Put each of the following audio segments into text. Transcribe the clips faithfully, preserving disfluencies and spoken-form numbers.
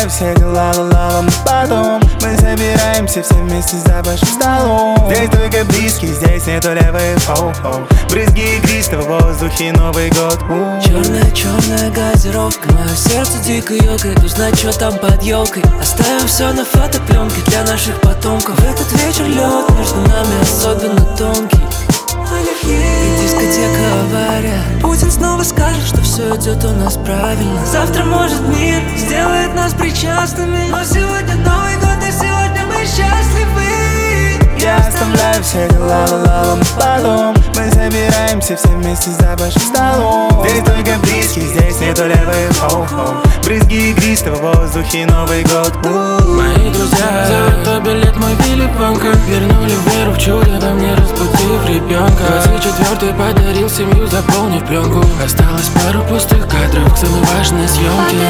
оставляю все дела, ла-ла-ла, потом мы собираемся все вместе за большим столом. Здесь только близкие, здесь нету левых, оу-оу. Брызги игристого в воздухе, Новый год. Черная-черная газировка, мое сердце дико ёкает, узнать, что там под елкой. Оставим все на фотопленке для наших потомков. Этот вечер лед между нами особенно тонкий. И дискотека авария. Путин снова скажет, что все идет у нас правильно. Завтра, может, мир сделает нас причастными, но сегодня Новый год, и сегодня мы счастливы. Я оставляю все дела, ла-ла-ла, потом мы собираемся все вместе за большим столом. Здесь только близкие, здесь нету левых, оу-оу. Брызги игристого в воздухе, Новый год. Мои друзья зовут обилет мой Вилли Панка. Вернули веру в чудо, во мне разбудив ребенка. Двадцать четвёртый подарил семью, заполнив пленку. Осталось пару пустых кадров к самой важной съемке.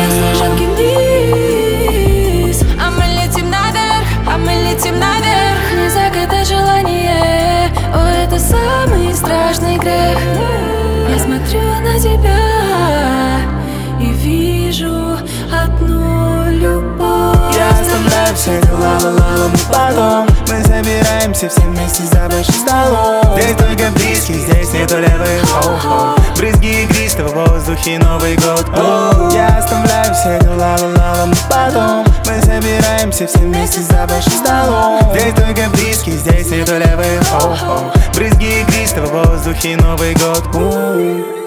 Вниз, а мы летим наверх, а мы летим наверх. Не загадай желание, о, это самый страшный грех. Я смотрю на тебя и вижу одну любовь. Я оставляю все дела, ла-ла-ла, потом мы собираемся все вместе за большим столом. Здесь только близкие, здесь нету левых, оу-оу. Брызги игристого в воздухе, Новый год. Я оставляю все дела, ла-ла-ла, потом мы собираемся все вместе за большим столом. Здесь только близкие, здесь нету левых, оу-оу. Брызги игристого в воздухе, Новый год.